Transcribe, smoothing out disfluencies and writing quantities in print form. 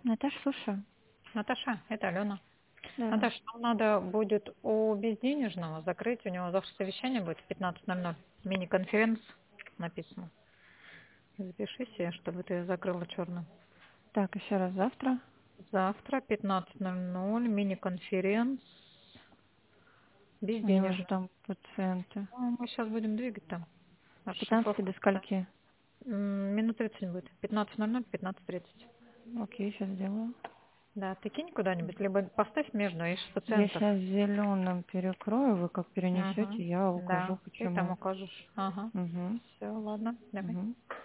Наташа, слушаю. Наташа, это Алена. Да. Наташа, нам надо будет у безденежного закрыть. У него завтра совещание будет в 15:00. Мини-конференц написано. Запиши себе, чтобы ты закрыла черным. Так, еще раз завтра. Завтра 15:00. Мини-конференц. У него же Безденежный. там пациенты. Ну, мы сейчас будем двигать там. С 15 Расшифровка. до скольки? Минут 30 будет. 15:00, 15:30. Окей, сейчас сделаю. Да, ты кинь куда-нибудь, либо поставь между, ишь Я пациентов. сейчас зеленым перекрою, вы как перенесете, Угу. я укажу, Да, ты там почему. укажешь. Ага. Угу. Все, ладно, давай. Угу.